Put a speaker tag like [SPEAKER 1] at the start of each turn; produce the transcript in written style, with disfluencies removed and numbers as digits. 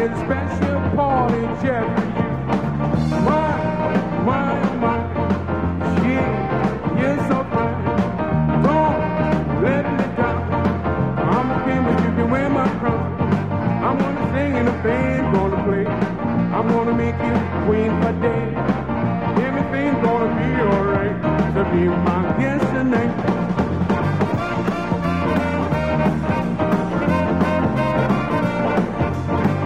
[SPEAKER 1] a special party just for you. My, you're so fine. Don't let me down. I'm a king, but you can wear my crown. I'm gonna sing and the band gonna play. I'm gonna make you queen for day. Everything's gonna be alright. To be my guest.